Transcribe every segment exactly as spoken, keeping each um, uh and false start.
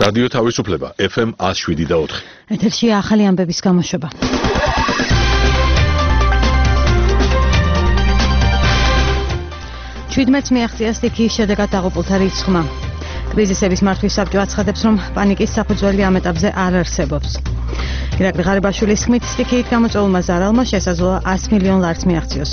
რადიო თავისუფლება ეფ ემ one oh seven და four. ეთერშია ახალი ამბების გამოშვება. შვიდმეტს მიაღწია სტიქიის შედეგად დაღუპულთა რიცხვმა. კრიზისების მართვის საბჭო აცხადებს, რომ პანიკის საფუძველი ამ ეტაპზე არ არსებობს. ირაკლი ღარიბაშვილის თქმით, სტიქიით გამოწვეულმა ზარალმა შესაძლოა one hundred მილიონ ლარს მიაღწიოს.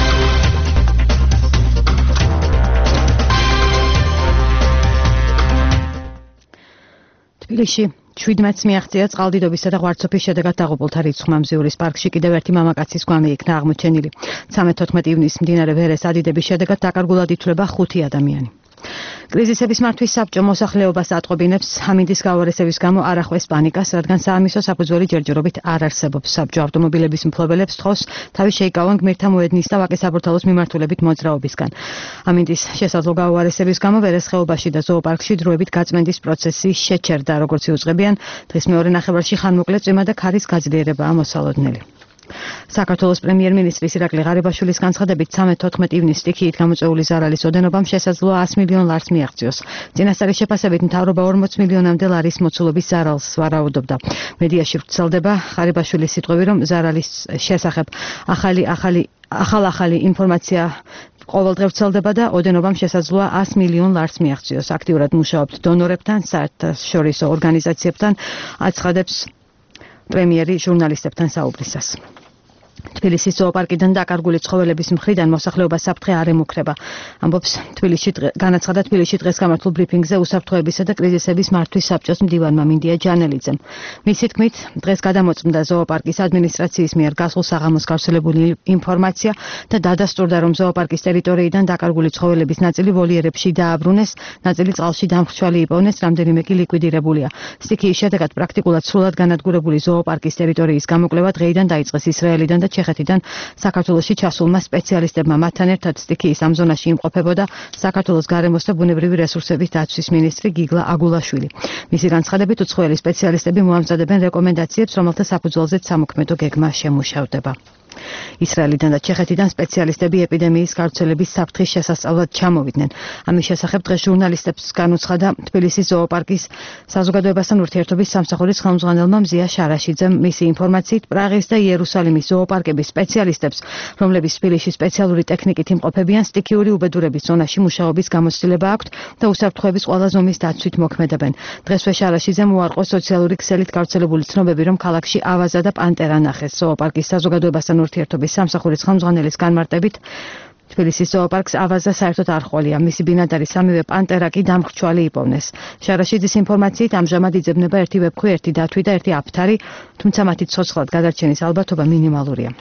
თბილისში შვიდმეტს მიაღწია წყალდიდობისა და ღვარცოფის შედეგად დაღუპულთა რიცხვმა. მზიურის პარკში კიდევ ერთი მამაკაცის გვამი იქნა აღმოჩენილი. მეთერთმეტე ივნისს მდინარე ვერეს ადიდების შედეგად დაკარგულად ითვლება ხუთი ადამიანი. კრიზისების მართვის საბჭო მოსახლეობას ატყობინებს ამინდის გაუარესების გამო არ ახვეს პანიკას, რადგან საამისო საფუძველი ჯერჯერობით არ არსებობს. საბჭო ავტომობილების მფლობელებს თხოვს თავი შეიკავონ გმირთა მოედნის და ვაკის საბურთალოს მიმართულებით მოძრაობისგან. ამინდის შესაძლო გაუარესების გამო ვერეს ხეობაში და ზოოპარკში დროებით გაწმენდის პროცესი შეჩერდა, როგორც იუწყებიან. დღის მეორე ნახევარში ხანმოკლე წვიმა და ქარის გაძლიერებაა მოსალოდნელი. საქართველოს პრემიერ-მინისტრის ირაკლი ღარიბაშვილის განცხადებით, მეთერთმეტე ივნისს სტიქიით გამოწვეული ზარალის ოდენობამ შესაძლოა one hundred მილიონ ლარს მიაღწიოს. წინასწარი შეფასებით მთავრობა ორმოც მილიონამდე ლარის მოცულობის ზარალს ვარაუდობდა. მედიაში ვრცელდება ღარიბაშვილის სიტყვები, რომ ზარალის შესახებ ახალი ახალი ახალ-ახალი ინფორმაცია ყოველდღე ვრცელდება და ოდენობამ შესაძლოა one hundred მილიონ ლარს მიაღწიოს. აქტიურად მუშაობთ დონორებთან, საერთაშორისო ორგანიზაციებთან, აცხადებს პრემიერი ჟურნალისტებთან საუბრისას. თბილისის ზოოპარკიდან დაკარგული ცხოველების მხრიდან მოსახლეობას საფრთხე არ ემუქრება. ამბობს თბილისში განაცხადა თბილისში დღეს გამართულ ბრიფინგზე უსაფრთხოებისა და კრიზისების მართვის საბჭოს მდივანმა მინდია ჯანელიძემ. მისი თქმით, დღეს გადამოწმდა ზოოპარკის ადმინისტრაციის მიერ გასულ საღამოს გავრცელებული ინფორმაცია და დადასტურდა, რომ ზოოპარკის ტერიტორიიდან დაკარგული ცხოველების ნაწილი ვოლიერებში დააბრუნეს, ნაწილი წყალში დამხრჩვალი იპოვნეს, რამდენიმე კი ლიკვიდირებულია. სტიქიის შედეგად პრაქტიკულად სრულად განადგურებული ზოოპარკის ტერიტორიის გამოკვლევა დღეიდან დაიწყეს ისრაელიდან და ჩეხეთიდან საქართველოში ჩასულმა სპეციალისტებმა. მათთან ერთად სტიქიის ამ ზონაში იმყოფებოდა საქართველოს გარემოს და ბუნებრივი რესურსების დაცვის მინისტრი გიგლა აგულაშვილი. მისი განცხადებით, უცხოელი სპეციალისტები მოამზადებენ რეკომენდაციებს, რომელთა საფუძველზეც სამოქმედო გეგმა შემუშავდება. ისრაელიდან და ჩეხეთიდან სპეციალისტები ეპიდემიის გავრცელების საფრთხის შესასწავლად ჩამოვიდნენ. ამის შესახებ დღეს ჟურნალისტებს განუცხადა თბილისის ზოოპარკის საზოგადოებასთან ურთიერთობის სამსახურის ხელმძღვანელმა მზია შარაშიძემ. მისი ინფორმაციით, პრაღის და იერუსალიმის ზოოპარკების სპეციალისტებს, რომლებიც თბილისში სპეციალური ტექნიკით იმყოფებიან, სტიქიური უბედურების ზონაში მუშაობის გამოცდილება აქვთ და უსაფრთხოების ყველა ზომის დაცვით მოქმედებენ. დღესვე შარაშიძემ უარყო სოციალური ქსელით გავრცელებული ცნობები, რომ ქალაქში ავაზა და პანტერა ნახეს. ზოოპარკის საზოგადოებასთან ურთიერთობის სამსახურის ხელმძღვანელის განმარტებით, თბილისის ზოოპარკს ავაზა საერთოდ არ ჰყოლია. მისი ბინადარი სამივე პანტერა კი დამხრჩვალი იპოვნეს. შარაშიძის ინფორმაციით, ამჟამად იძებნება ერთი ვეფხვი, ერთი დათვი და ერთი აფთარი, თუმცა მათი ცოცხლად გადარჩენის ალბათობა მინიმალურია.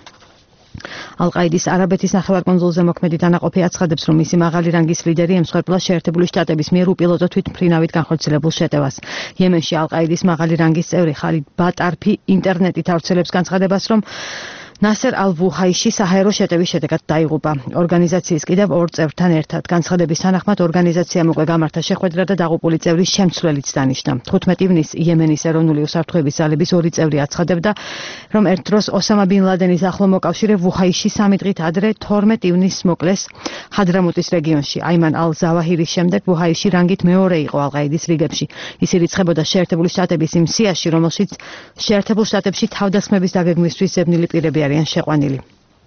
ალ-ყაიდის არაბეთის ნახევარკუნძულზე მოქმედი დანაყოფი აცხადებს, რომ მისი მაღალი რანგის ლიდერი ემსხვერპლა შეერთებული შტატების მიერ უპილოტო თვითმფრინავით განხორციელებულ შეტევას. იემენში ალ-ყაიდის მაღალი რანგის წევრი ხალიდ ბატარფი ინტერნეტით ავრცელებს განცხადებას, რომ ნასერ ალ-ვუჰაიში საჰაერო შეტევის შედეგად დაიღუპა. ორგანიზაციის კიდევ ორ წევრთან ერთად. განცხადების თანახმად ორგანიზაციამ უკვე გამართა შეხვედრა და დაღუპული წევრის შემცვლელიც დანიშნა. თხუთმეტე ივნისს იემენის ეროვნული უსაფრთხოების ძალების ორი წევრი აცხადებდა, რომ ერთ დროს ოსამა ბინ ლადენის ახლო მოკავშირე ვუჰაიში სამი დღით ადრე თორმეტე ივნისს მოკლეს ჰადრამუტის რეგიონში. აიმან ალ-ზავაჰირის შემდეგ ვუჰაიში რანგით მეორე იყო ალ-ყაიდის რიგებში. ის ირიცხებოდა შეერთებული შტატების იმ სიაში, რომელშიც შეერთებულ შტატებში თავდასხმების დაგეგმვისთვის ზებნილი პირები არიან შეყვანილი.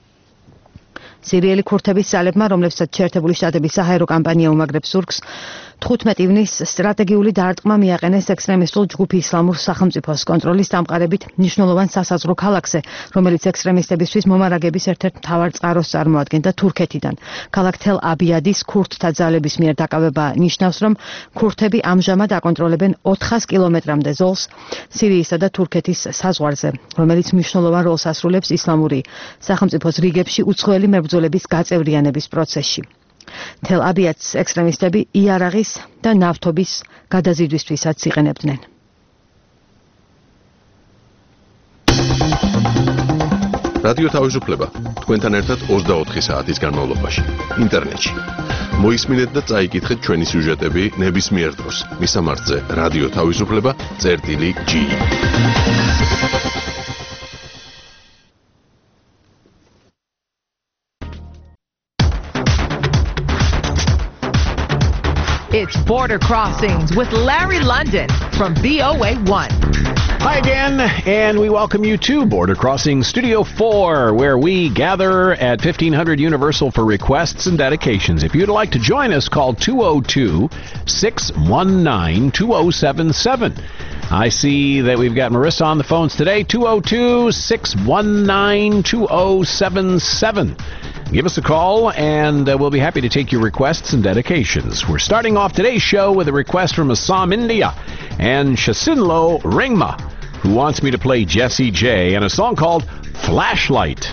სირიელი ქურთების ძალებმა, რომლებსაც შეერთებული შტატების საჰაერო კამპანია უმაგრებს ზურგს, თხუთმეტე ივნისს სტრატეგიული დაარტყმა მიაყენეს ექსტრემისტულ ჯგუფ ისლამურ სახელმწიფოს კონტროლის დამყარებით მნიშვნელოვან სასაზღვრო ქალაქზე, რომელიც ექსტრემისტებისთვის მომარაგების ერთ-ერთ მთავარ წყაროს წარმოადგენდა თურქეთიდან. ქალაქ თელ-აბიადის ქურთთა ძალების მიერ დაკავება ნიშნავს, რომ ქურთები ამჟამად აკონტროლებენ ოთხას კილომეტრამდე ზოლს სირიისა და თურქეთის საზღვარზე, რომელიც მნიშვნელოვან როლს ასრულებს ისლამური სახელმწიფოს რიგებში უცხოელი მებრძოლების გაწევრიანების პროცესში. თელ-აბიადს ექსტრემისტები იარაღის და ნავთობის გადაზიდვისთვისაც იყენებდნენ. რადიო თავისუფლება თქვენთან ერთად ოცდაოთხი საათის განმავლობაში ინტერნეტში. მოისმინეთ და წაიკითხეთ ჩვენი სიუჟეტები ნებისმიერ დროს. მისამართზე რადიო თავისუფლება წერტილი ჯი. It's Border Crossings with Larry London from B O A one. Hi again, and we welcome you to Border Crossing Studio four, where we gather at fifteen hundred Universal for requests and dedications. If you'd like to join us, call two oh two, six one nine, two oh seven seven. I see that we've got Marissa on the phones today, two oh two, six one nine, two oh seven seven. Give us a call, and uh, we'll be happy to take your requests and dedications. We're starting off today's show with a request from Assam, India, and Shasinlo Ringma, who wants me to play Jessie J and a song called Flashlight.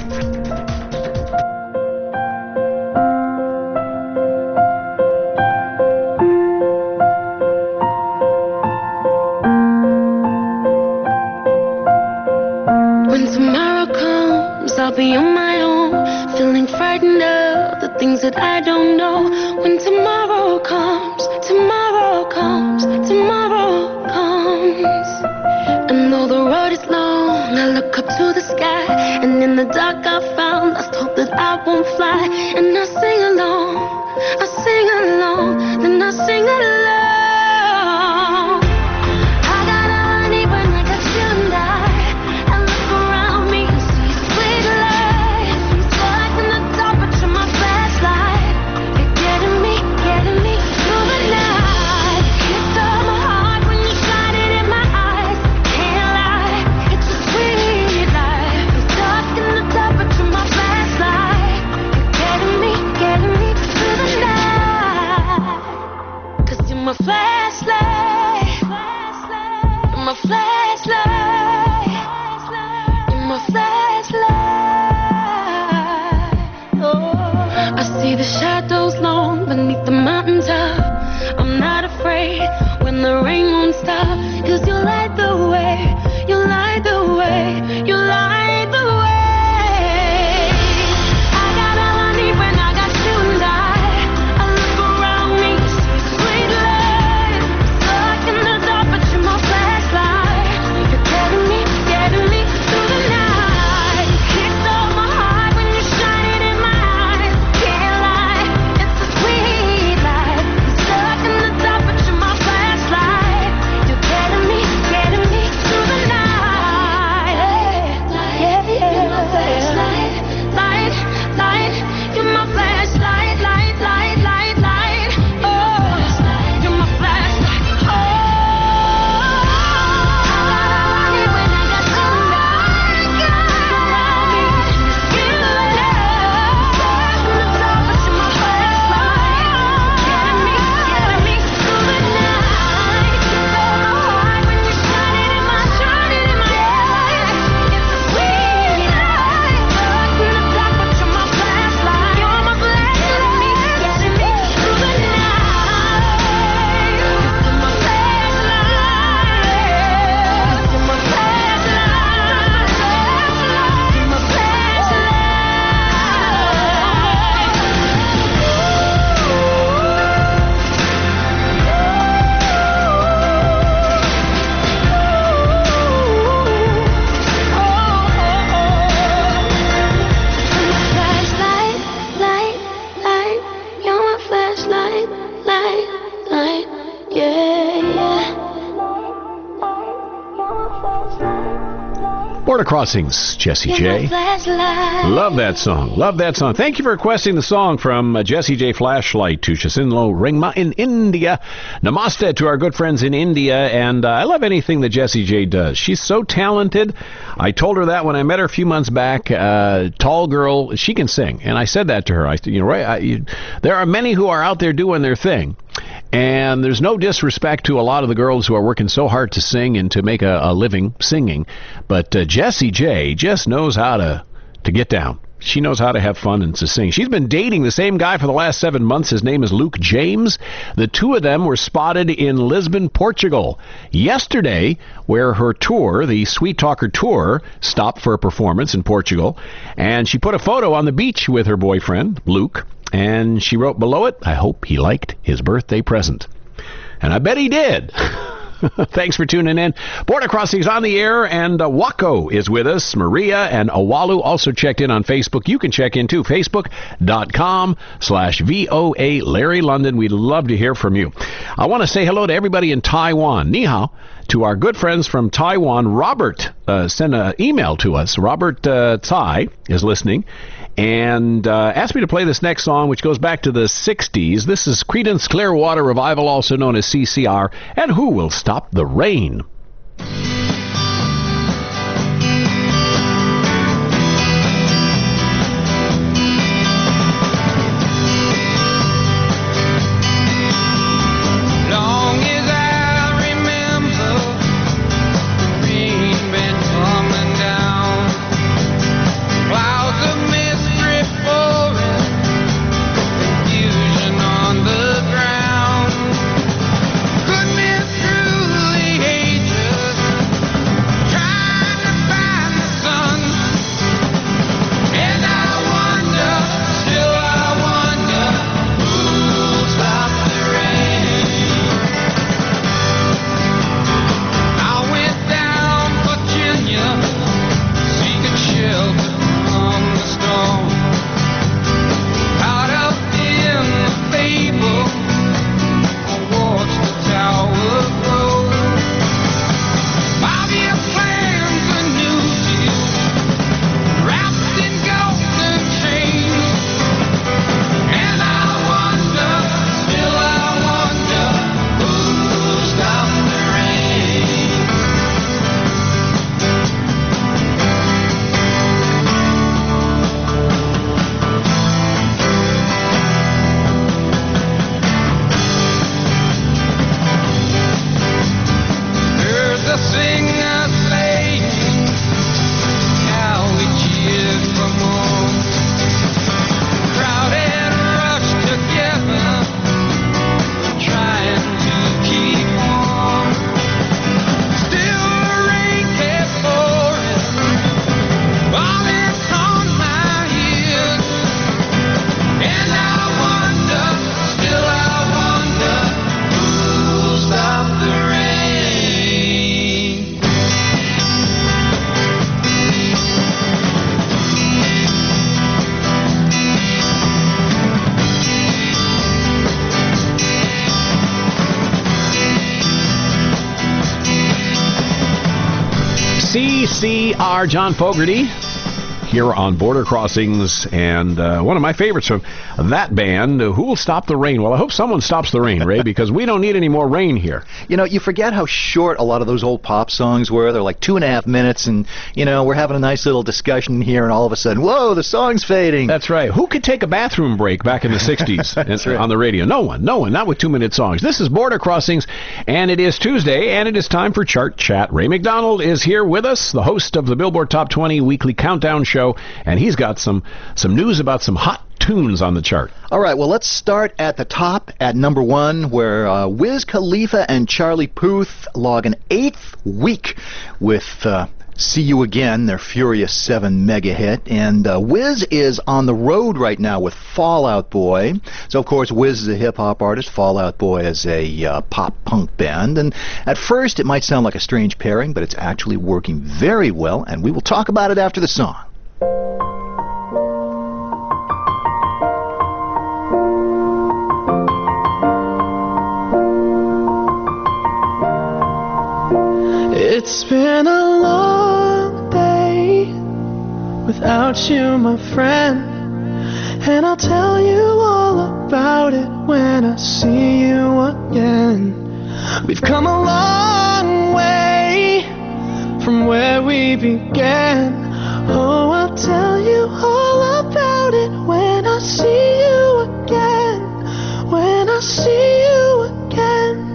When tomorrow comes, I'll be on my own, feeling frightened of the things that I don't know. When tomorrow comes, tomorrow comes, tomorrow comes. And though the road is long, I look up to the sky, and in the dark I found lost hope that I won't fly. And I sing along, I sing along, then I sing along. I got honey when I got you and I. I look around me and see sweet light. Stuck in the dark, but you're my flashlight. You're getting me, getting me through the night. You stole my heart when you shine it in my eyes. Can't lie, it's a sweet life. I'm stuck in the dark, but you're my flashlight. You're getting me, getting me through the night. 'Cause you're my flashlight. You're my flashlight. You're my flashlight. Oh, I see the shadows long beneath the mountaintop. I'm not afraid when the rain won't stop. 'Cause you light the way, you light the way, you light the way. I got a honey when I got you and I. I look around me, see sweet light. Stuck in the dark, but you're my flashlight. You're getting me, getting me through the night. You stole my heart when you shine it in my eyes. Can't lie, it's a sweet life. I'm stuck in the dark, but you're my flashlight. You're getting me, getting me through the night. Yeah, yeah. You're my flashlight, light, light. You're my flashlight, light, light, light, light. Oh, you're my flashlight. Oh, when I got you and I, around me, you love. Stuck in the dark, but you're my flashlight. Getting me, getting me through the night. You stole my heart when you shine it in my, shine it in my eyes. It's a sweet life. Stuck in the dark, but you're my flashlight. You're my flashlight. Getting me, getting me through the night. You're my flashlight. You're my flashlight. You're my flashlight, light, light. You're my flashlight, light, light. Yeah, yeah. Border Crossings, Jessie You're J. my flashlight. Love that song. Love that song. Thank you for requesting the song from uh, Jessie J Flashlight to Shasinlo Ringma in India. Namaste to our good friends in India. And uh, I love anything that Jessie J does. She's so talented. I told her that when I met her a few months back. Uh, tall girl. She can sing. And I said that to her. I said, you know, right, I, you, there are many who are out there doing their thing. And there's no disrespect to a lot of the girls who are working so hard to sing and to make a, a living singing. But uh, Jessie J just knows how to, to get down. She knows how to have fun and to sing. She's been dating the same guy for the last seven months. His name is Luke James. The two of them were spotted in Lisbon, Portugal yesterday, where her tour, the Sweet Talker Tour, stopped for a performance in Portugal. And she put a photo on the beach with her boyfriend, Luke. And she wrote below it, I hope he liked his birthday present. And I bet he did. Thanks for tuning in. Border Crossings on the air, and uh, Waco is with us. Maria and Awalu also checked in on Facebook. You can check in too. Facebook.com slash VOA Larry London. We'd love to hear from you. I want to say hello to everybody in Taiwan. Ni hao. To our good friends from Taiwan. Robert uh, sent an email to us. Robert uh, Tsai is listening and uh, asked me to play this next song, which goes back to the sixties. This is Creedence Clearwater Revival, also known as C C R, and Who Will Stop the Rain? C C R, John Fogerty, here on Border Crossings, and uh, one of my favorites from that band, uh, Who Will Stop the Rain? Well, I hope someone stops the rain, Ray, because we don't need any more rain here. You know, you forget how short a lot of those old pop songs were. They're like two and a half minutes, and, you know, we're having a nice little discussion here, and all of a sudden, whoa, the song's fading. That's right. Who could take a bathroom break back in the sixties and, right. on the radio? No one. No one. Not with two-minute songs. This is Border Crossings, and it is Tuesday, and it is time for Chart Chat. Ray McDonald is here with us, the host of the Billboard Top twenty Weekly Countdown Show, and he's got some, some news about some hot tunes on the chart. All right, well, let's start at the top at number one, where uh, Wiz Khalifa and Charlie Puth log an eighth week with uh, See You Again, their Furious seven mega hit. And uh, Wiz is on the road right now with Fall Out Boy. So, of course, Wiz is a hip-hop artist. Fall Out Boy is a uh, pop-punk band. And at first, it might sound like a strange pairing, but it's actually working very well. And we will talk about it after the song. It's been a long day without you, my friend, and I'll tell you all about it when I see you again. We've come a long way from where we began. Oh, I'll tell you all about it when I see you again, when I see you again.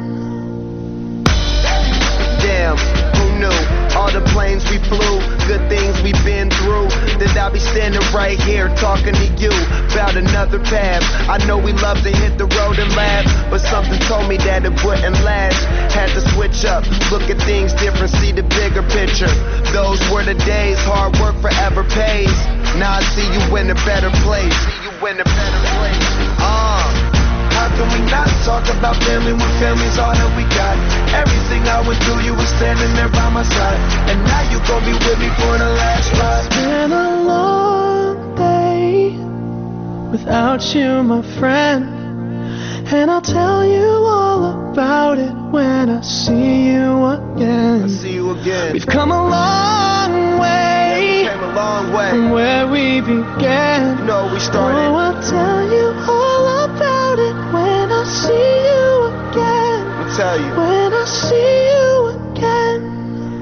Damn, who knew? All the planes we flew, good things we've been through. That I'll be standing right here talking to you about another path. I know we love to hit the road and laugh, but something told me that it wouldn't last. Had to switch up, look at things different, see the bigger picture. Those were the days, hard work forever pays. Now I see you in a better place. See you in a better place. Uh, how can we not talk about family when family's all that we got? Everything I went through, you were standing there by my side, and now you gon' be with me for the last ride. It's been a long day without you, my friend, and I'll tell you all about it when I see you again. I see you again. We've come a long way, yeah, we came a long way from where we began. You know, we started. Oh, I'll tell you all about it when I see you again. I'll tell you. When I see you again.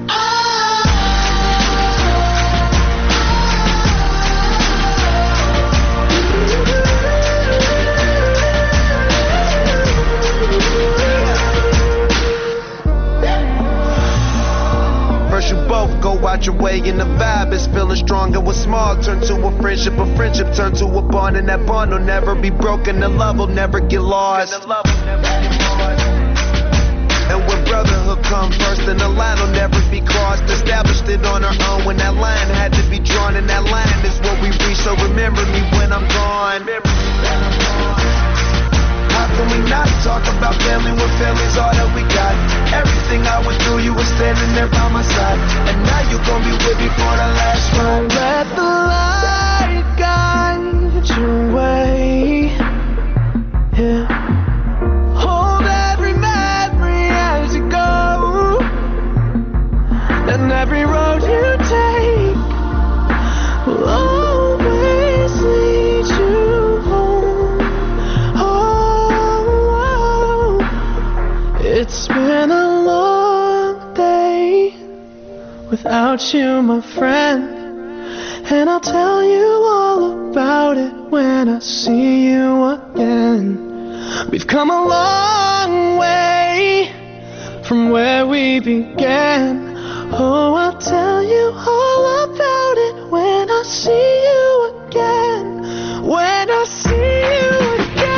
You both go out your way and the vibe is feeling strong, and what's small turn to a friendship, a friendship turn to a bond, and that bond will never be broken, the love will never get lost. And when brotherhood comes first, then the line will never be crossed. Established it on our own when that line had to be drawn, and that line is what we reach, so remember me when I'm gone. How can we not talk about family when family's all that we got? Everything I went through, you were standing there by my side, and now you gon' be with me for the last ride. Don't let the light guide your way. Yeah. Hold every memory as you go, and every road you take will always lead you home. Oh, it's been a long day without you, my friend, and I'll tell you all about it when I see you again. We've come a long way from where we began. Oh, I'll tell you all about it when I see you again. When I see you again.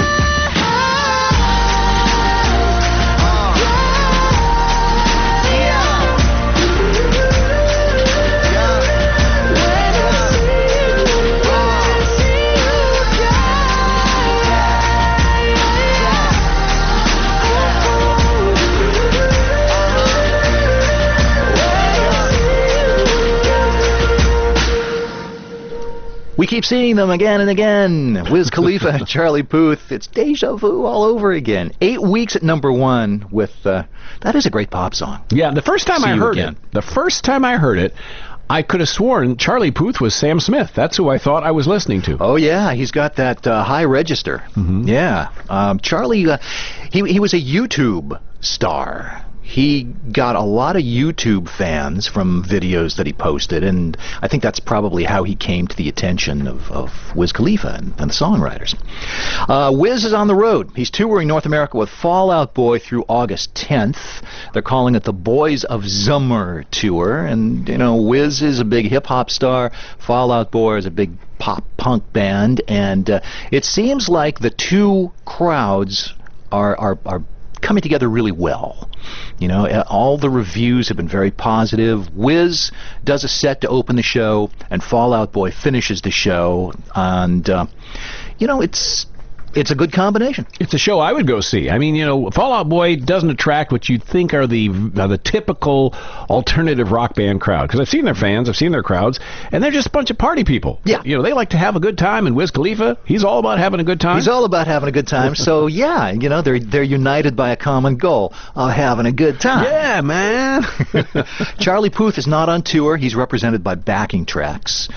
We keep seeing them again and again. Wiz Khalifa and Charlie Puth. It's deja vu all over again. Eight weeks at number one with, uh, that is a great pop song. Yeah, the first time See I you heard again. it, the first time I heard it, I could have sworn Charlie Puth was Sam Smith. That's who I thought I was listening to. Oh, yeah, he's got that uh, high register. Mm-hmm. Yeah. Um, Charlie, uh, he, he was a YouTube star. He got a lot of YouTube fans from videos that he posted, and I think that's probably how he came to the attention of, of Wiz Khalifa and, and the songwriters. Uh, Wiz is on the road. He's touring North America with Fall Out Boy through August tenth. They're calling it the Boys of Summer Tour, and, you know, Wiz is a big hip-hop star. Fall Out Boy is a big pop-punk band, and uh, it seems like the two crowds are are, are coming together really well. You know, all the reviews have been very positive. Wiz does a set to open the show, and Fall Out Boy finishes the show, and uh, you know, it's it's a good combination. It's a show I would go see. I mean, you know, Fall Out Boy doesn't attract what you'd think are the uh, the typical alternative rock band crowd. Because I've seen their fans, I've seen their crowds, and they're just a bunch of party people. Yeah. You know, they like to have a good time, and Wiz Khalifa, he's all about having a good time. He's all about having a good time. So, yeah, you know, they're they're united by a common goal of having a good time. Yeah, man. Charlie Puth is not on tour. He's represented by backing tracks.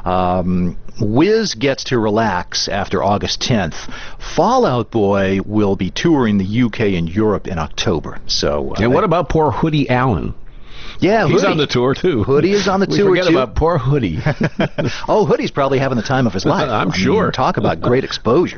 Um, Wiz gets to relax after August tenth. Fall Out Boy will be touring the U K and Europe in October. So, uh, and what about poor Hoodie Allen? Yeah, he's Hoodie. on the tour too. Hoodie is on the we tour forget too. about poor Hoodie. Oh, Hoodie's probably having the time of his life. I'm I sure. mean, talk about great exposure.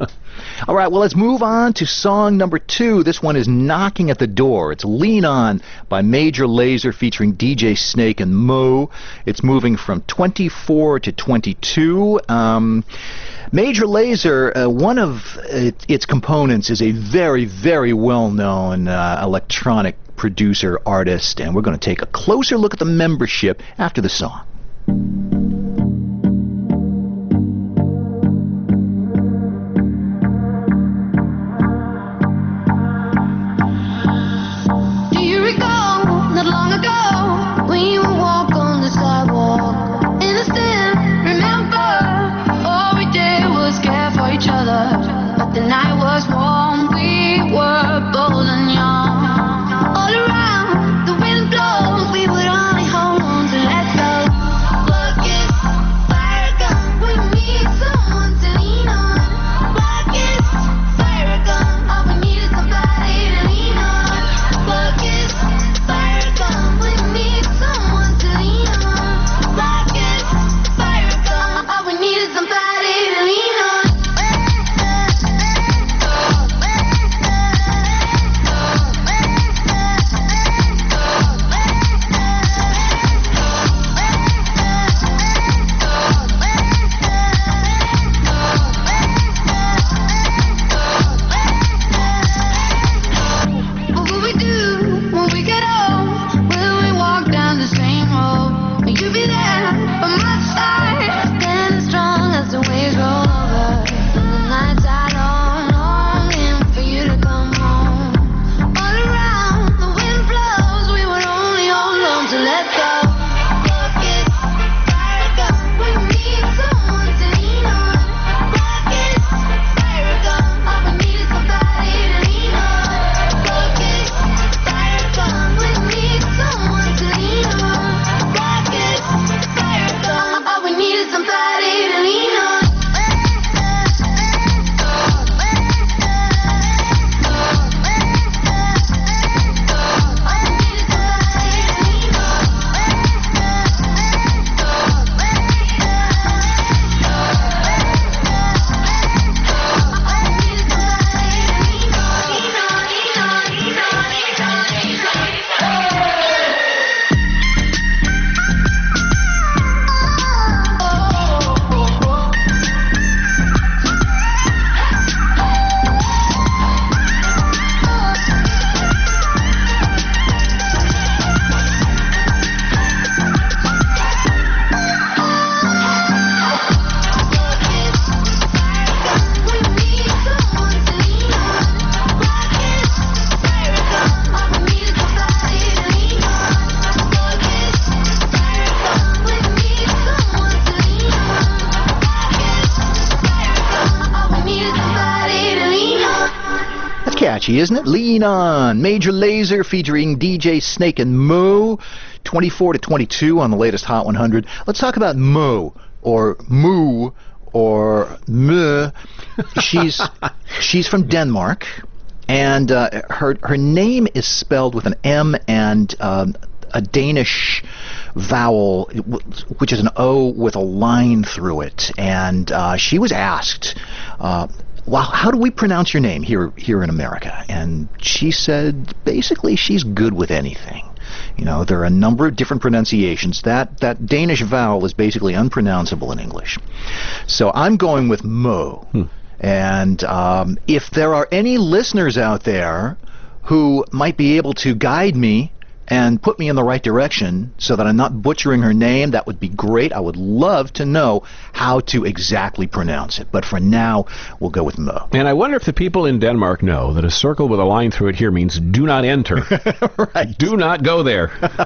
All right, well, let's move on to song number two. This one is Knocking at the Door. It's Lean On by Major Lazer featuring D J Snake and Mo. It's moving from twenty-four to twenty-two. Um, Major Lazer, uh, one of it, its components is a very, very well-known uh, electronic producer, artist, and we're going to take a closer look at the membership after the song. was warm, we were bold and young. All around, the wind blows, we would only hold on to let go. Buckets, fire gun, we need someone to lean on. Buckets, fire gun, all we need is somebody to lean on. Buckets, fire gun, we need someone to lean on. Buckets, fire gun, all we need is somebody to lean on. What will we do when we get old? Will we walk down the same road? Will you be there by my side, standing strong as the waves roll over? And the nights are long, longing for you to come home. All around, the wind blows, we would only hold on to let go. Buckets, fire gun, we need someone to lean on. Buckets, fire gun, all we need is somebody to lean on. Buckets, fire gun, we need someone to lean on. Buckets, fire gun, all we need is somebody to lean on. Catchy, isn't it? Lean On, Major Lazer featuring D J Snake and Moo, twenty-four to twenty-two on the latest Hot one hundred. Let's talk about Moo, or Moo, or Moo. She's she's from Denmark, and uh, her her name is spelled with an M and um, a Danish vowel, which is an O with a line through it. And uh, she was asked, Uh, well, how do we pronounce your name here here in America? And she said, basically, she's good with anything. You know, there are a number of different pronunciations. That that Danish vowel is basically unpronounceable in English. So I'm going with Mo. Hmm. And um, if there are any listeners out there who might be able to guide me and put me in the right direction so that I'm not butchering her name, that would be great. I would love to know how to exactly pronounce it. But for now, we'll go with Mo. And I wonder if the people in Denmark know that a circle with a line through it here means do not enter. Right. Do not go there.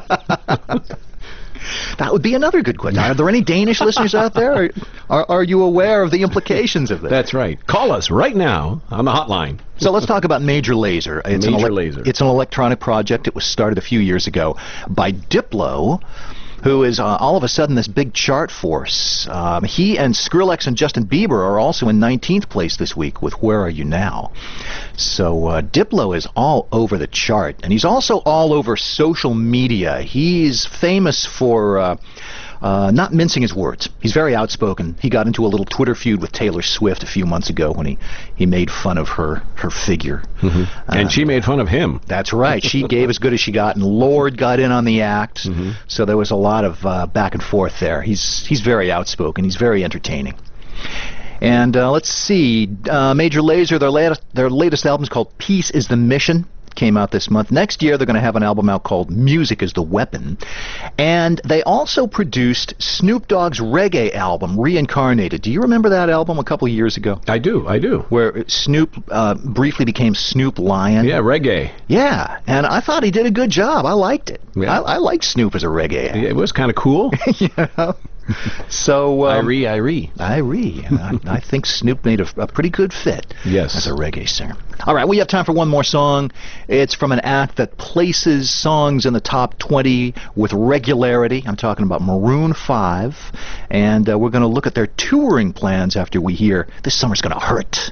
That would be another good question. Are there any Danish listeners out there? Or are, are you aware of the implications of this? That's right. Call us right now on the hotline. So let's talk about Major Lazer. It's Major an ele- Lazer. It's an electronic project. It was started a few years ago by Diplo, who is uh, all of a sudden this big chart force. Um, he and Skrillex and Justin Bieber are also in nineteenth place this week with Where Are You Now? So uh, Diplo is all over the chart, and he's also all over social media. He's famous for uh, uh, not mincing his words. He's very outspoken. He got into a little Twitter feud with Taylor Swift a few months ago when he, he made fun of her, her figure. Mm-hmm. And uh, she made fun of him. That's right. She gave as good as she got, and Lorde got in on the act. Mm-hmm. So there was a lot of uh, back and forth there. He's he's very outspoken. He's very entertaining. And uh, let's see, uh, Major Lazer, their latest their latest album is called Peace is the Mission. Came out this month. Next year, they're going to have an album out called Music is the Weapon. And they also produced Snoop Dogg's reggae album, Reincarnated. Do you remember that album a couple of years ago? I do, I do. Where Snoop uh, briefly became Snoop Lion. Yeah, reggae. Yeah, and I thought he did a good job. I liked it. Yeah. I, I liked Snoop as a reggae act. It was kind of cool. You know? So um, Irie, Irie. Irie. I, I think Snoop made a, a pretty good fit Yes. as a reggae singer. All right, we have time for one more song. It's from an act that places songs in the top twenty with regularity. I'm talking about Maroon five. And uh, we're going to look at their touring plans after we hear This Summer's Gonna Hurt.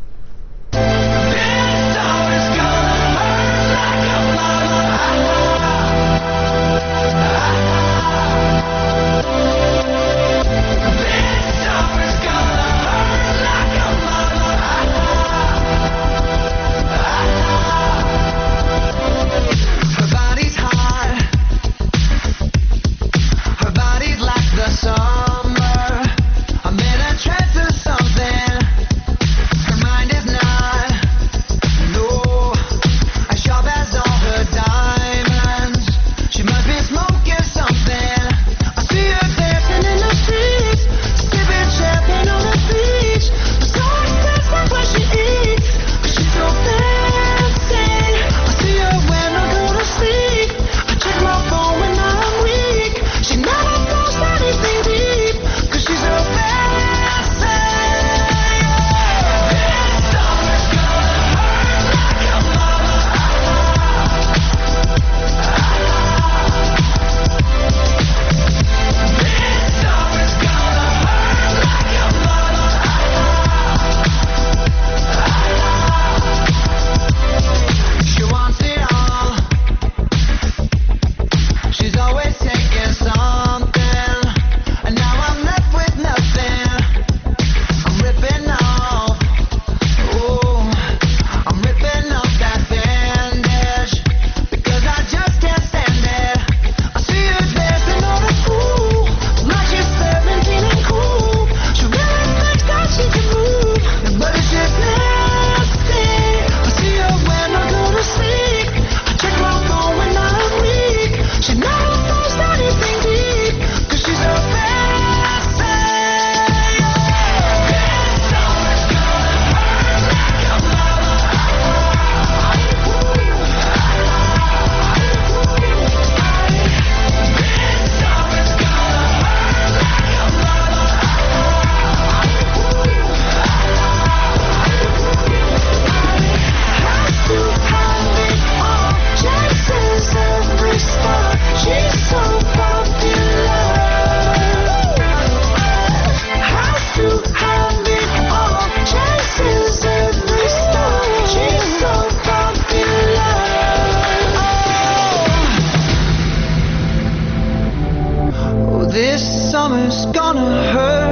Summer's gonna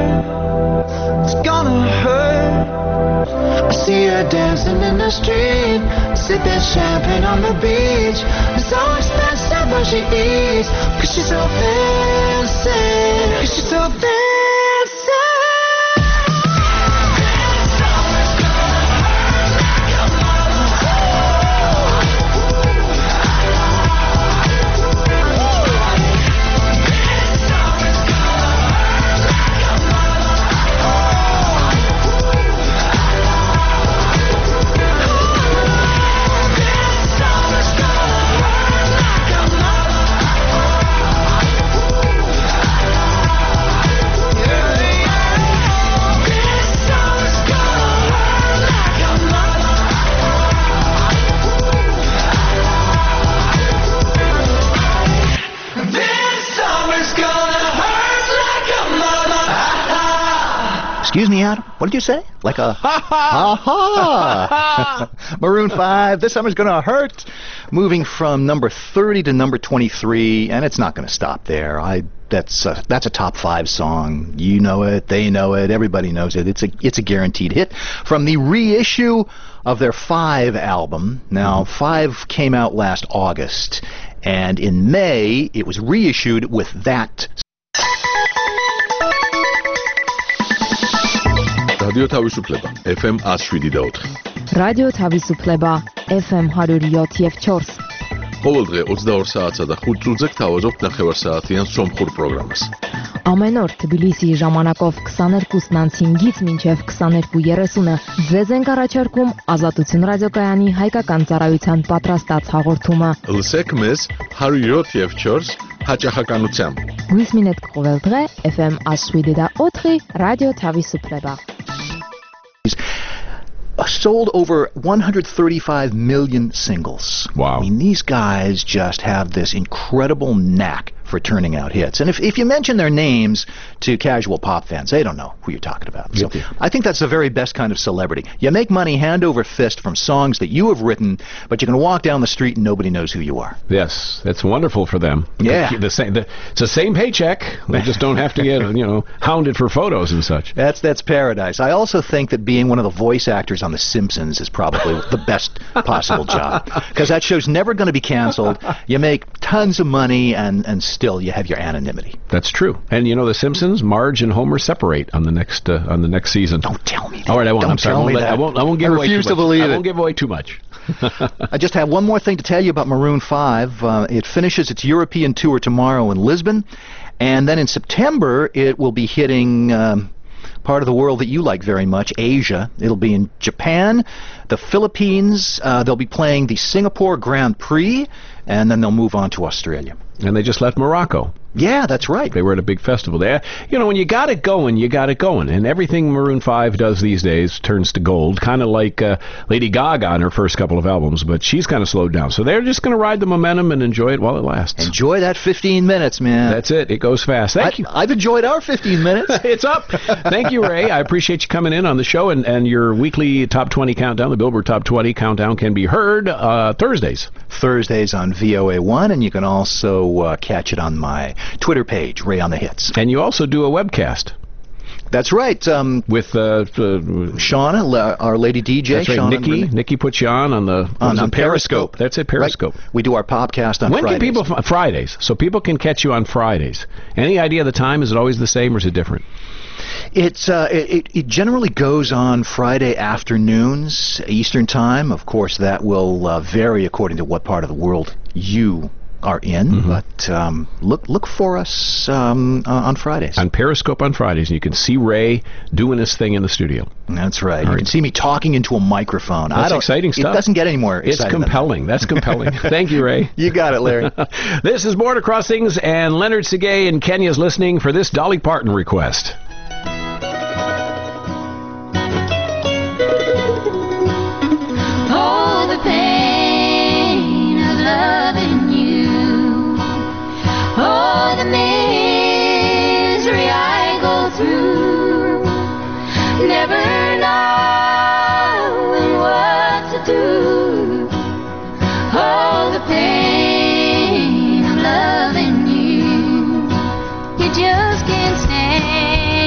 hurt, it's gonna hurt. I see her dancing in the street, sipping champagne on the beach. It's so expensive what she eats, cause she's so fancy, cause she's so fancy. Excuse me, Adam? What did you say? Like a ha ha! Maroon five, This Summer's Gonna Hurt. Moving from number thirty to number twenty-three, and it's not going to stop there. I that's a, that's a top five song. You know it, they know it, everybody knows it. It's a it's a guaranteed hit from the reissue of their Five album. Now, Five came out last August, and in May it was reissued with that. Radio თავისუფლება F M one oh seven და four. Radio თავისუფლება F M one oh seven და four. ყოველდღე twenty-two საათსა და five წუთზე გთავაზობთ ნახევარსაათიან სომხურ პროგრამას. Ամեն օր Թբիլիսիի ժամանակով քսաներկուսն անց հինգից մինչև քսաներկու երեսունը ձեզ ենք առաջարկում Ազատություն ռադիոկայանի հայկական ծառայության պատրաստած հաղորդումը։ Լսեք մեզ հարյուրյոթ և չորս հաճախականությամբ։ Գույս մինետ կողելդղե Էֆ Էմ ասուիդի դա օթղի ռադիո Թավիսուպլեբա։ Sold over one hundred thirty-five million singles. Wow. I mean, these guys just have this incredible knack for turning out hits. And if, if you mention their names to casual pop fans, they don't know who you're talking about. So I think that's the very best kind of celebrity. You make money hand over fist from songs that you have written, but you can walk down the street and nobody knows who you are. Yes, that's wonderful for them. Yeah. The same, the, it's the same paycheck. They just don't have to get, you know, hounded for photos and such. That's that's paradise. I also think that being one of the voice actors on The Simpsons is probably the best possible job, because that show's never going to be canceled. You make tons of money, and, and still you have your anonymity. That's true. And you know, The Simpsons, Marge and Homer separate on the next uh, on the next season. Don't tell me that. All right, I won't. Don't I'm sorry. tell I won't, me let, that. I won't. I won't give I away refuse too to much. believe I it. won't give away too much. I just have one more thing to tell you about Maroon five. Uh, it finishes its European tour tomorrow in Lisbon, and then in September it will be hitting um, part of the world that you like very much, Asia. It'll be in Japan, the Philippines. Uh, they'll be playing the Singapore Grand Prix, and then they'll move on to Australia. And they just left Morocco. Yeah, that's right. They were at a big festival there. You know, when you got it going, you got it going. And everything Maroon five does these days turns to gold, kind of like uh, Lady Gaga on her first couple of albums, but she's kind of slowed down. So they're just going to ride the momentum and enjoy it while it lasts. Enjoy that fifteen minutes, man. That's it. It goes fast. Thank I, you. I've enjoyed our fifteen minutes. It's up. Thank you, Ray. I appreciate you coming in on the show, and, and your weekly Top twenty Countdown, the Billboard Top twenty Countdown, can be heard uh, Thursdays. Thursdays on V O A one, and you can also uh, catch it on my Twitter page, Ray on the Hits. And you also do a webcast. That's right. Um, With uh, uh, Shauna, la- our lady D J. That's right. Shauna Nikki. Marie. Nikki puts you on on the On, on on Periscope. Periscope. That's it, Periscope. Right. We do our podcast on when Fridays. can people f- Fridays? So people can catch you on Fridays. Any idea of the time? Is it always the same or is it different? It's uh, it, it generally goes on Friday afternoons, Eastern Time. Of course, that will uh, vary according to what part of the world you are in. Mm-hmm. But um, look look for us um, uh, on Fridays. On Periscope on Fridays, and you can see Ray doing his thing in the studio. That's right. All you right. can see me talking into a microphone. That's I don't, exciting stuff. It doesn't get any more It's exciting compelling. That's compelling. Thank you, Ray. You got it, Larry. This is Border Crossings, and Leonard Segay in Kenya's listening for this Dolly Parton request. Oh, the pain of loving you. Oh, the misery I go through. Never knowing what to do. Oh, the pain of loving you. You just can't stand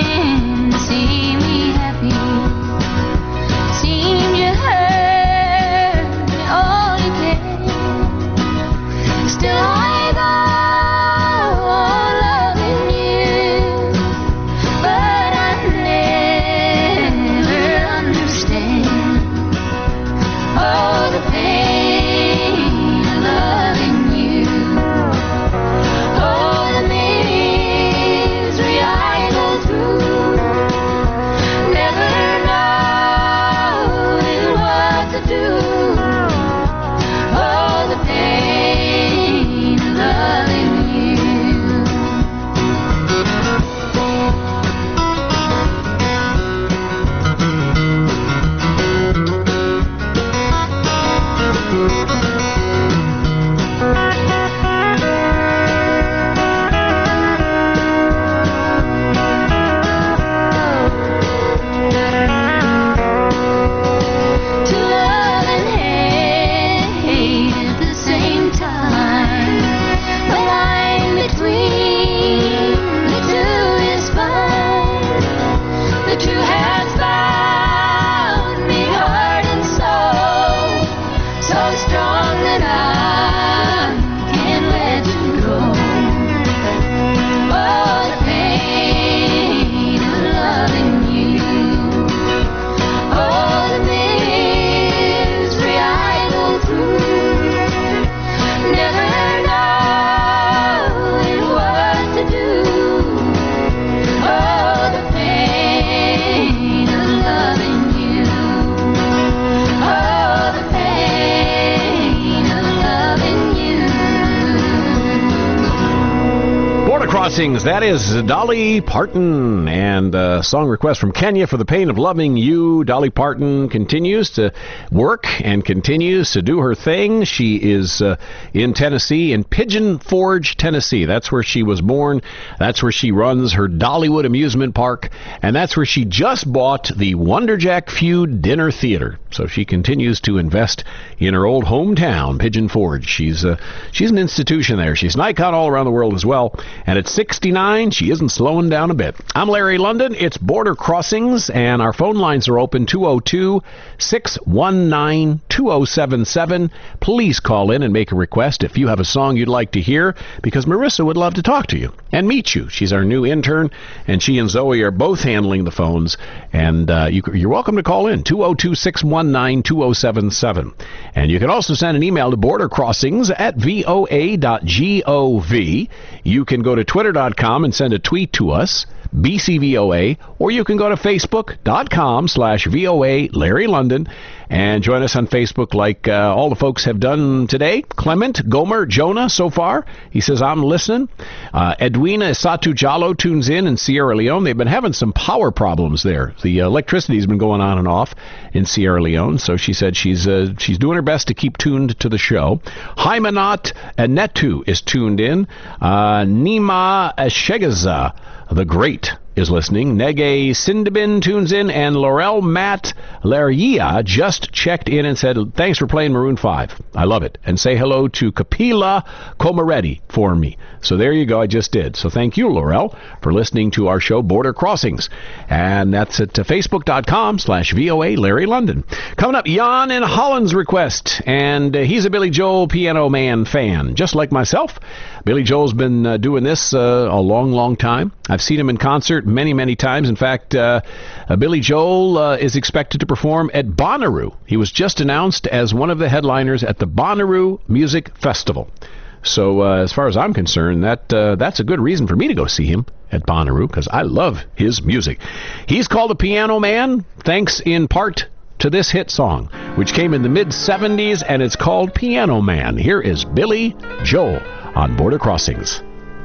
Crossings. That is Dolly Parton. And a song request from Kenya for The Pain of Loving You. Dolly Parton continues to work and continues to do her thing. She is uh, in Tennessee, in Pigeon Forge, Tennessee. That's where she was born. That's where she runs her Dollywood amusement park. And that's where she just bought the Wonderjack Feud Dinner Theater. So she continues to invest in her old hometown, Pigeon Forge. She's, uh, she's an institution there. She's an icon all around the world as well. And at sixty-nine, she isn't slowing down a bit. I'm Larry London. It's Border Crossings, and our phone lines are open, two oh two, six one nine, two oh seven seven. Please call in and make a request if you have a song you'd like to hear, because Marissa would love to talk to you and meet you. She's our new intern, and she and Zoe are both handling the phones. And uh, you, you're welcome to call in, two oh two, six one nine, two oh seven seven. And you can also send an email to border crossings at v o a dot gov. You can go to twitter dot com and send a tweet to us, B C V O A, or you can go to facebook dot com slash V O A Larry London and join us on Facebook like uh, all the folks have done today. Clement Gomer Jonah so far. He says, I'm listening. Uh, Edwina Isatu Jalo tunes in in Sierra Leone. They've been having some power problems there. The electricity's been going on and off in Sierra Leone, so she said she's uh, she's doing her best to keep tuned to the show. Haimanot Anetu is tuned in. Uh, Nima Eshegaza the Great is listening. Nege Sindibin tunes in, and Laurel Matt Laria just checked in and said, thanks for playing Maroon five. I love it. And say hello to Kapila Komaretti for me. So there you go. I just did. So thank you, Laurel, for listening to our show, Border Crossings. And that's at facebook dot com slash V O A Larry London. Coming up, Jan in Holland's request. And uh, he's a Billy Joel Piano Man fan, just like myself. Billy Joel's been uh, doing this uh, a long, long time. I've seen him in concert many, many times. In fact, uh, uh, Billy Joel uh, is expected to perform at Bonnaroo. He was just announced as one of the headliners at the Bonnaroo Music Festival. So uh, as far as I'm concerned, that uh, that's a good reason for me to go see him at Bonnaroo, because I love his music. He's called the Piano Man, thanks in part to this hit song, which came in the mid seventies, and it's called Piano Man. Here is Billy Joel on Border Crossings.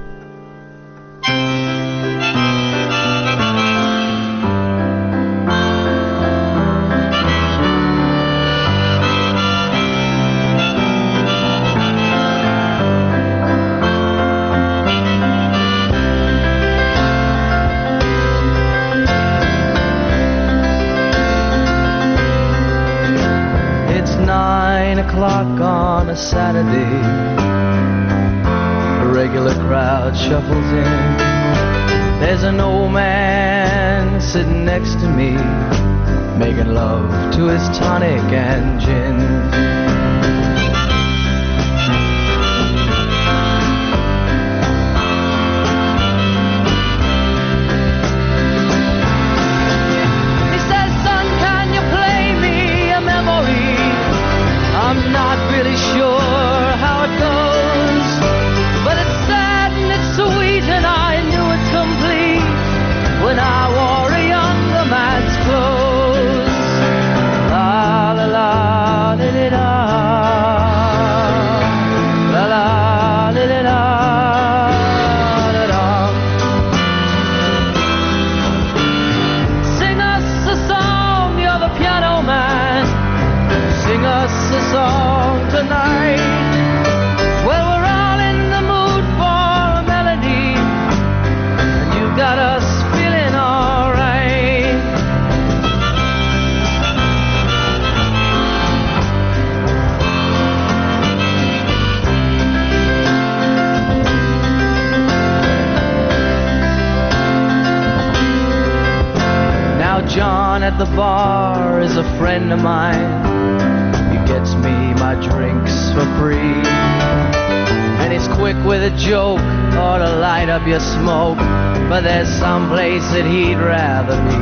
It's nine o'clock on a Saturday. A regular crowd shuffles in. There's an old man sitting next to me, making love to his tonic and gin. John at the bar is a friend of mine. He gets me my drinks for free, and he's quick with a joke or to light up your smoke, but there's some place that he'd rather be.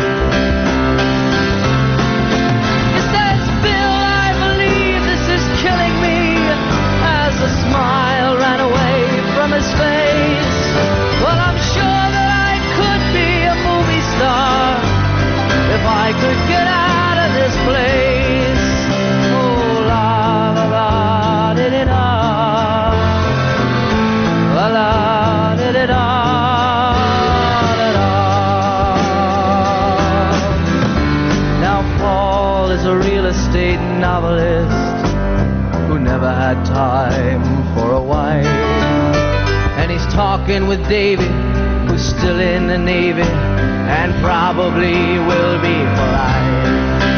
He says, Bill, I believe this is killing me, as a smile ran away from his face. Well, I'm sure that I could be a movie star if I could get out of this place. Oh, la la la, did it all. La la, did it all. was a real estate novelist who never had time for a wife. And he's talking with David, who's still in the Navy and probably will be for life.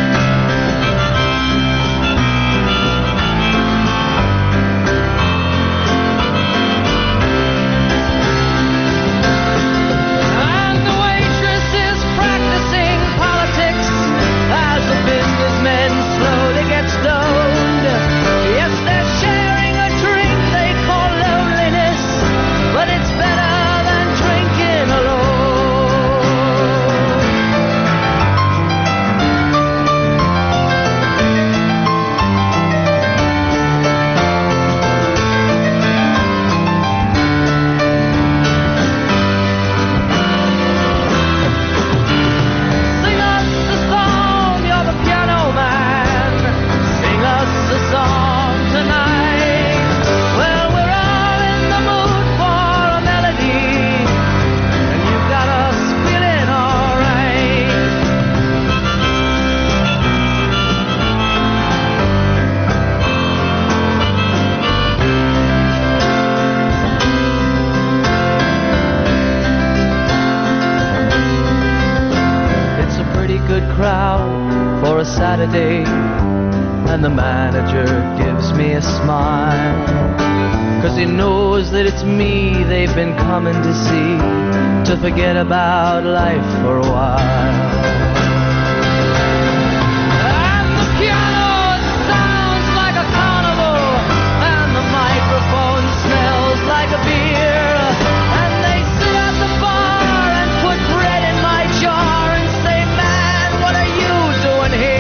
Saturday, and the manager gives me a smile, 'cause he knows that it's me they've been coming to see, to forget about life for a while. And the piano sounds like a carnival, and the microphone smells like a beer, and they sit at the bar and put bread in my jar and say, man, what are you doing here?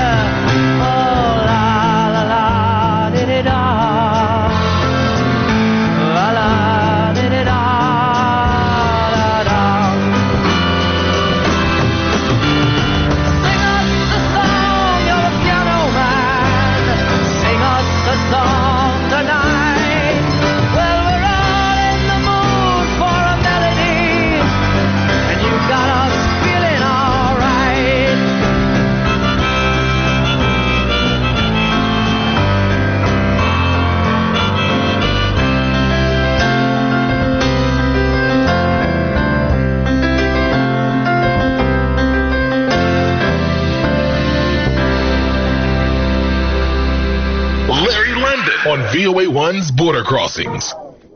On V O A one's Border Crossings.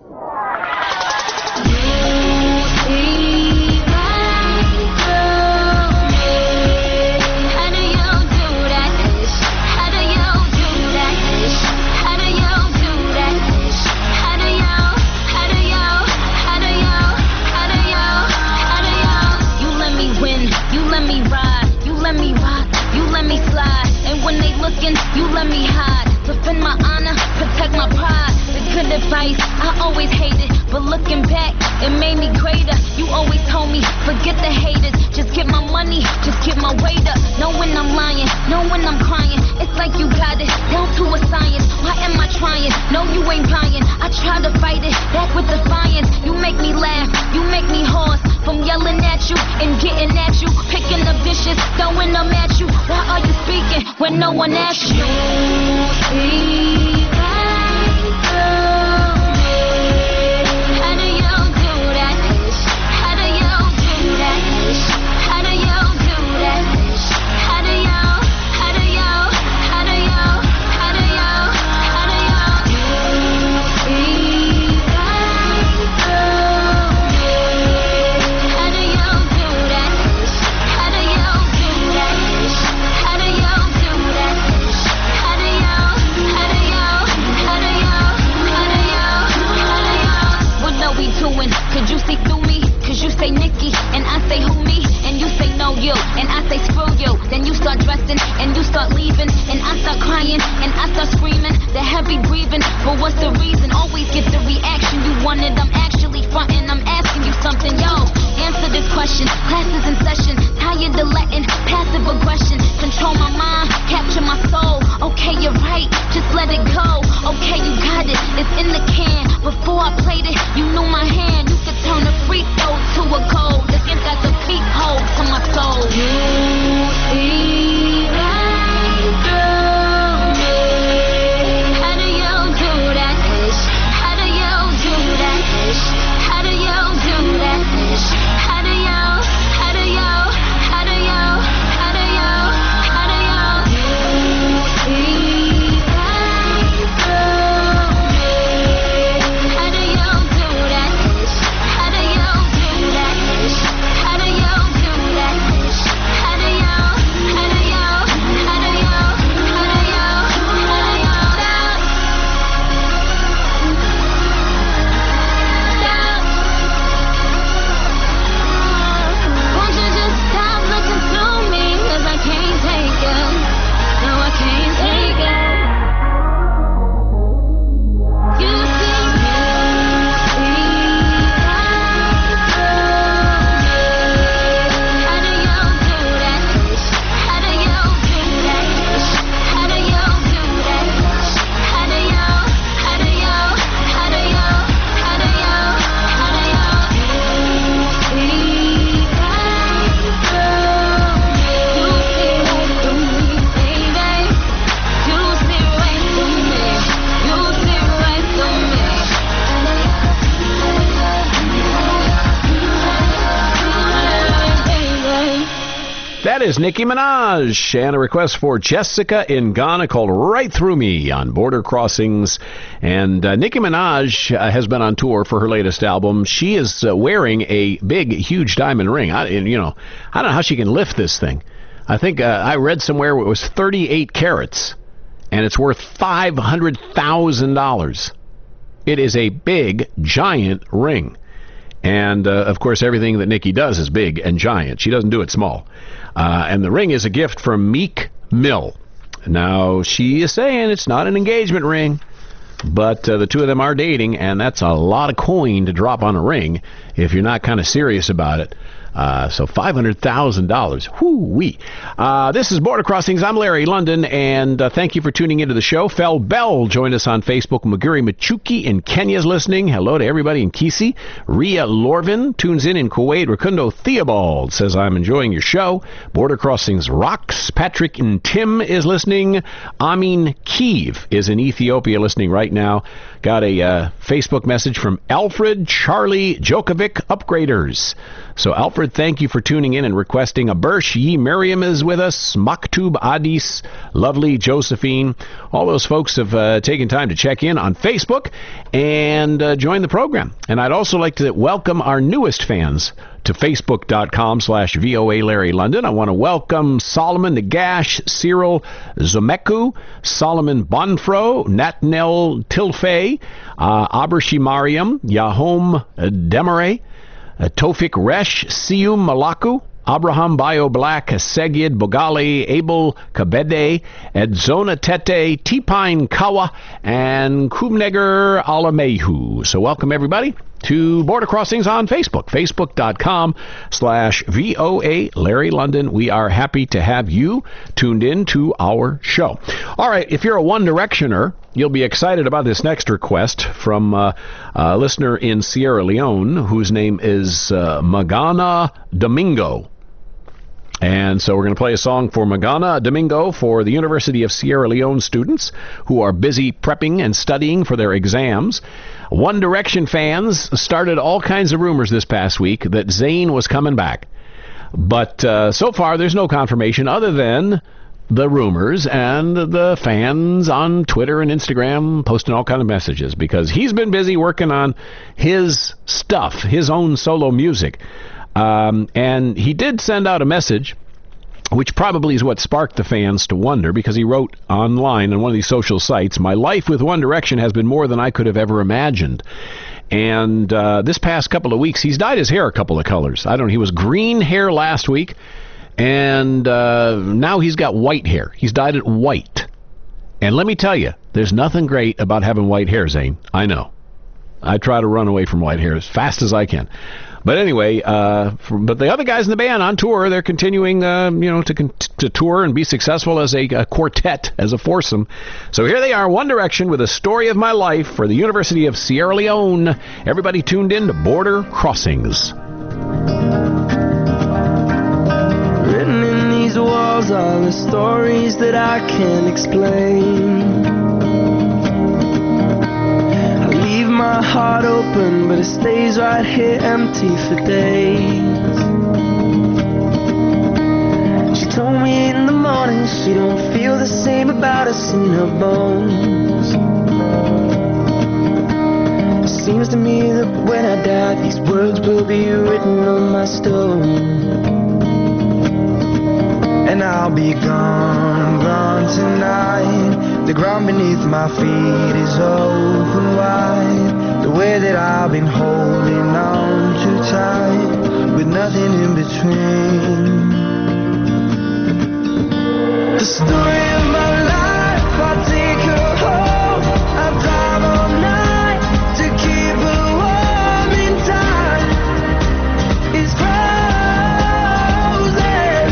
You let me hide, defend my honor, protect my pride. The good advice, I always hated, but looking back, it made me greater. You always told me, forget the haters, just get my money, just get my weight up. Know when I'm lying, know when I'm crying. It's like you got it down to a science. Why am I trying? No, you ain't buying. I try to fight it back with defiance. You make me laugh, you make me hoarse from yelling at you and getting at you, picking up dishes, throwing them at you. Why are you speaking when no one asks you? See right through me. How do you do that? How do you do that? How do you do that? How do you? How do you? How do you? How do you? How do you? See right through me. How do you do that? How do you do that? How do you do that? How do you? How do you? is Nicki Minaj, and a request for Jessica in Ghana called Right Through Me on Border Crossings. And uh, Nicki Minaj uh, has been on tour for her latest album. She is uh, wearing a big, huge diamond ring. I, and, you know, I don't know how she can lift this thing. I think uh, I read somewhere it was thirty-eight carats, and it's worth five hundred thousand dollars. It is a big, giant ring. And, uh, of course, everything that Nicki does is big and giant. She doesn't do it small. Uh, and the ring is a gift from Meek Mill. Now, she is saying it's not an engagement ring, but uh, the two of them are dating, and that's a lot of coin to drop on a ring if you're not kind of serious about it. Uh, so five hundred thousand dollars. Whoo-wee. Uh, this is Border Crossings. I'm Larry London, and uh, thank you for tuning into the show. Fel Bell joined us on Facebook. Maguri Machuki in Kenya's listening. Hello to everybody in Kisi. Ria Lorvin tunes in in Kuwait. Rakundo Theobald says, I'm enjoying your show. Border Crossings rocks. Patrick and Tim is listening. Amin Kiev is in Ethiopia listening right now. Got a uh, Facebook message from Alfred Charlie Djokovic Upgraders. So, Alfred, thank you for tuning in and requesting a Bersh. Ye Miriam is with us. Maktub Adis, lovely Josephine. All those folks have uh, taken time to check in on Facebook and uh, join the program. And I'd also like to welcome our newest fans to facebook.com slash VOA Larry London. I want to welcome Solomon Nagash, Cyril Zomeku, Solomon Bonfro, Natnel Tilfay, uh, Abershi Mariam, Yahom Demare, uh, Tofik Resh, Sium Malaku, Abraham Bio Black, Segid Bogali, Abel Kabede, Edzona Tete, T-Pine Kawa, and Kumneger Alamehu. So welcome everybody to Border Crossings on Facebook, facebook.com slash VOA Larry London. We are happy to have you tuned in to our show. All right, if you're a One Directioner, you'll be excited about this next request from uh, a listener in Sierra Leone whose name is uh, Magana Domingo. And so we're going to play a song for Magana Domingo for the University of Sierra Leone students who are busy prepping and studying for their exams. One Direction fans started all kinds of rumors this past week that Zayn was coming back. But uh, so far there's no confirmation other than the rumors and the fans on Twitter and Instagram posting all kinds of messages because he's been busy working on his stuff, his own solo music. Um, and he did send out a message, which probably is what sparked the fans to wonder, because he wrote online on one of these social sites, my life with One Direction has been more than I could have ever imagined. And uh, this past couple of weeks, he's dyed his hair a couple of colors. I don't know, he was green hair last week, and uh, now he's got white hair. He's dyed it white. And let me tell you, there's nothing great about having white hair, Zane. I know. I try to run away from white hair as fast as I can. But anyway, uh, from, but the other guys in the band on tour, they're continuing, uh, you know, to to tour and be successful as a, a quartet, as a foursome. So here they are, One Direction, with a story of my life for the University of Sierra Leone. Everybody tuned in to Border Crossings. Written in these walls are the stories that I can't explain. My heart open, but it stays right here empty for days. She told me in the morning she don't feel the same about us in her bones. It seems to me that when I die, these words will be written on my stone. And I'll be gone, gone tonight. The ground beneath my feet is open wide. The way that I've been holding on too tight, with nothing in between. The story of my life, I take her home. I drive all night to keep her warm in time. It's frozen.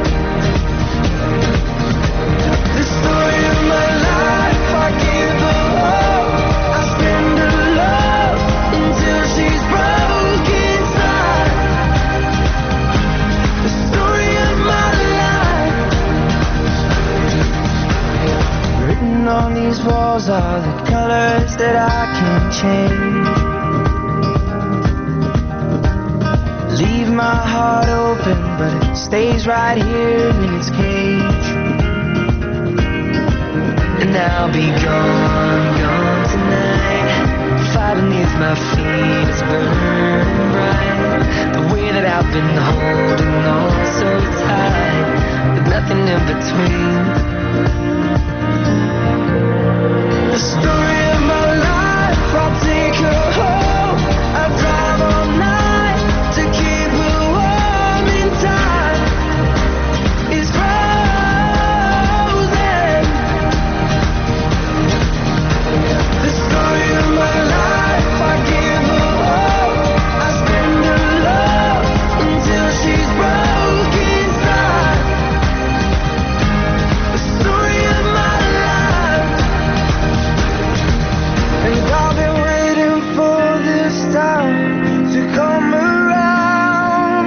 The story of my life, I give her hope. I spend her love until she's broke inside. The story of my life. Written on these walls are the colors that I can't change. Leave my heart open, but it stays right here in its cage. And I'll be gone, gone tonight. Fire beneath my feet is burning bright. The way that I've been holding on so tight, with nothing in between. The story of my life, I'll take her home. I'll drive all night to keep her warm in time. It's frozen. The story of my life, I give her all. I spend her love until she's broke inside. The story of my life. And I've been waiting for this time to come around.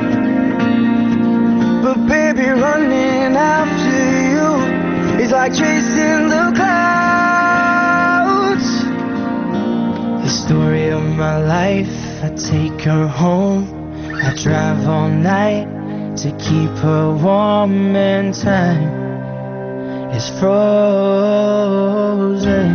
But baby, running after you is like chasing the clouds. The story of my life, I take her home. I drive all night to keep her warm, and time is frozen.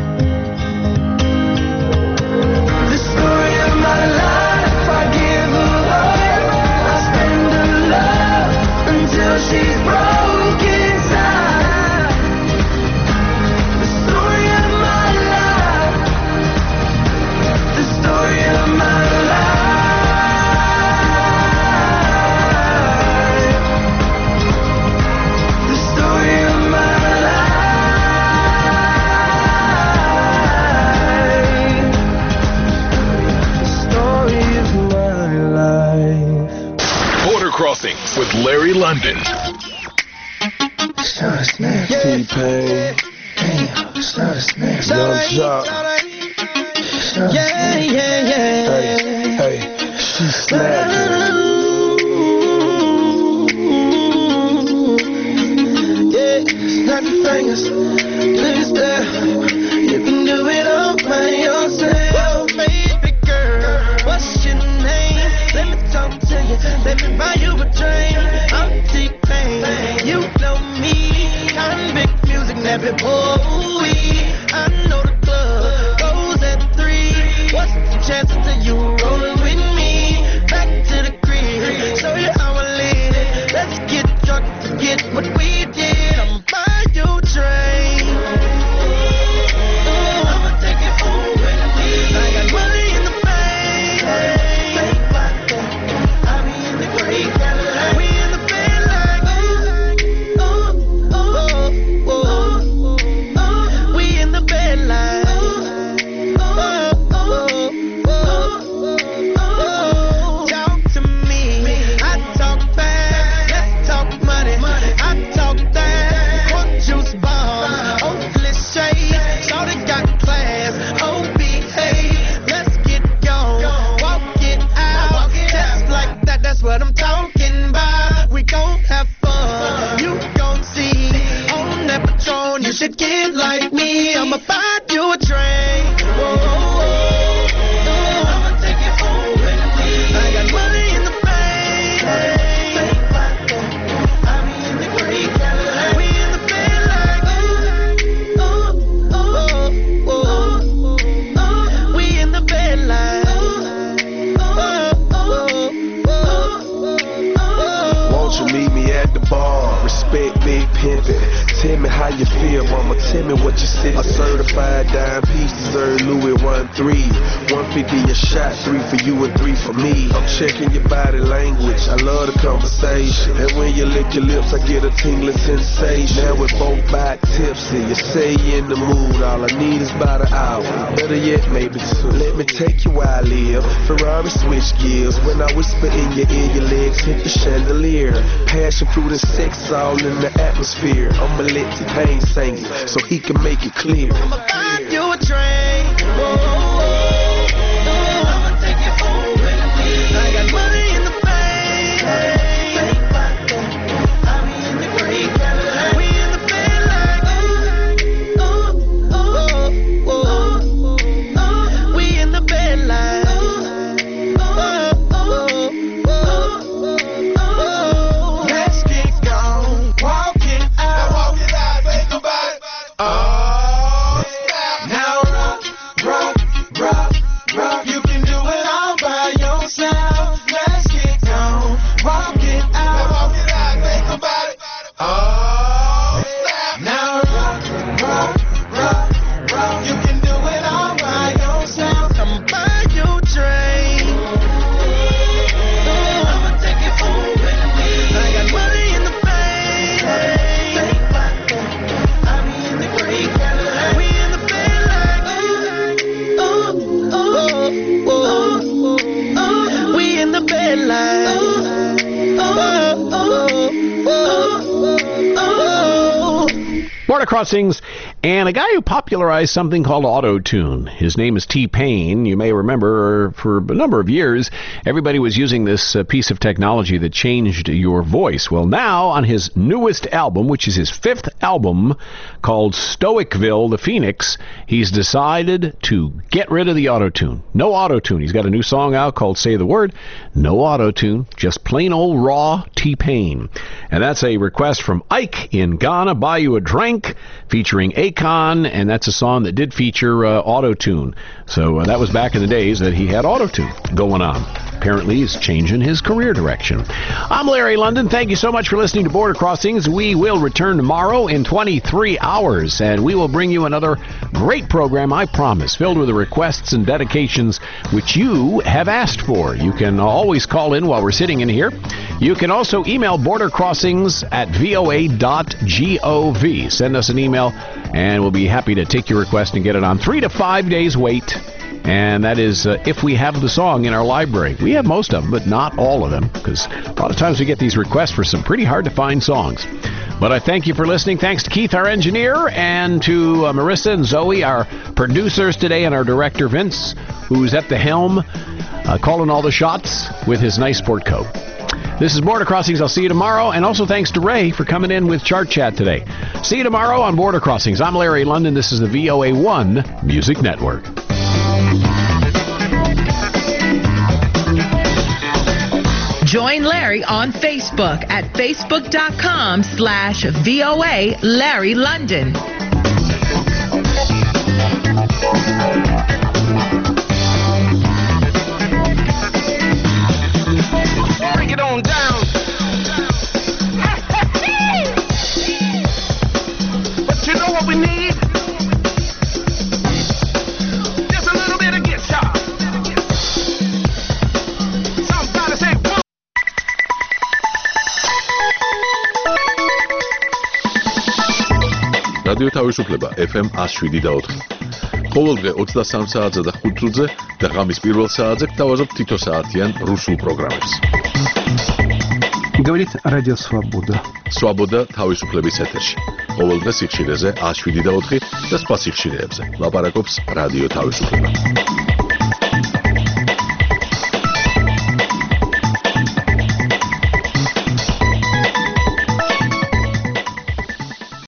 The story of my life, I give her all. I spend her love until she's broke inside. The story of my life. The story of my life. The story of my life. The story of my life. Border Crossings with Larry London. It's not a snack. T-Pain. Damn, it's not a snack. Young Jock. Yeah, yeah, yeah. Hey, hey, she snapping. Yeah, snap your fingers. Please there. You can do it all by yourself. Baby girl, what's your name? Let me talk to you. Let me buy you a drink. I'm T-Pain. You know me. Convict music, never boy. I know the club goes at three. What's the chances of you rolling with me? Back to the crib, show you how I live. Let's get drunk, forget what we did. I'ma buy you a drink. I'ma take it home with me. I got money in the bank. I be in the great Cadillac. We in the bed like oh, oh, oh, oh, oh. We in the bed like oh, oh, oh, oh, oh. Talk to me, I talk fast. Let's talk money, I talk that. One juice bomb, Oakley shade. Shorty got class, oh behave. Let's get gone, walk it out. Just like that, that's what I'm talking about. We gon' have fun, you gon' see. On that Patron, you should get like me. I'ma buy you a drink. Whoa, whoa, whoa. I'ma take it home with me. I got money in the bank. I be in the great Cadillac. We in the bed like oh, oh, oh, oh, oh. We in the bed like oh, oh, oh, oh, oh. Won't you meet me at the bar? Respect big pimpin'. Tell me how you feel, mama. Tell me what you said. A certified dime piece deserve Louis one three. one fifty a shot, three for you and three for me. I'm checking your body language. I love the conversation. And when you lick your lips, I get a tingling sensation. Now we're both back tipsy. You say you in the mood. All I need is about an hour. Better yet, maybe two. Let me take you where I live. Ferrari switch gears. When I whisper in your ear, your legs hit the chandelier. Passion fruit and sex all in the atmosphere. I'ma let T-Pain sing it so he can make it clear. I'ma buy you a drink. Whoa, whoa, whoa. I'ma take you home with me. I got money in the bank. I be in the great Cadillac. We in the bed like oh, oh, oh, oh, oh. We in the bed like oh, oh, oh, oh. Border Crossings, and a guy who popularized something called auto-tune. His name is T-Pain. You may remember for a number of years, everybody was using this uh, piece of technology that changed your voice. Well, now on his newest album, which is his fifth album, called Stoicville, the Phoenix, he's decided to get rid of the auto-tune. No auto-tune. He's got a new song out called Say the Word. No auto-tune, just plain old raw T-Pain. And that's a request from Ike in Ghana, Buy You a Drink, featuring Akon, and that's a song that did feature uh, auto-tune. So uh, that was back in the days that he had auto-tune going on. Apparently he's changing his career direction. I'm Larry London. Thank you so much for listening to Border Crossings. We will return tomorrow in twenty-three hours, and we will bring you another great program, I promise, filled with the requests and dedications which you have asked for. You can always call in while we're sitting in here. You can also email bordercrossings at voa dot gov. Send us an email, and we'll be happy to take your request and get it on. Three to five days wait. And that is uh, if we have the song in our library. We have most of them, but not all of them, because a lot of times we get these requests for some pretty hard-to-find songs. But I thank you for listening. Thanks to Keith, our engineer, and to uh, Marissa and Zoe, our producers today, and our director, Vince, who's at the helm, uh, calling all the shots with his nice sport coat. This is Border Crossings. I'll see you tomorrow. And also thanks to Ray for coming in with Chart Chat today. See you tomorrow on Border Crossings. I'm Larry London. This is the V O A one Music Network. Join Larry on Facebook at facebook.com slash VOA Larry London. Break it on down. But you know what we need? Just a little bit of guitar. Somebody say, whoa. რადიო თავისუფლება F M one oh seven და four. ყოველდღე twenty-three საათზე და five წუთზე და ღამის პირველ საათზე გთავაზობ თითო საათიან რუსულ პროგრამებს. Говорит Радио Свобода. Свобода თავისუფლების ეთერში. ყოველდღე სიხშირეზე one oh seven და four და სხვა სიხშირეებზე. ლაპარაკობს რადიო თავისუფლება.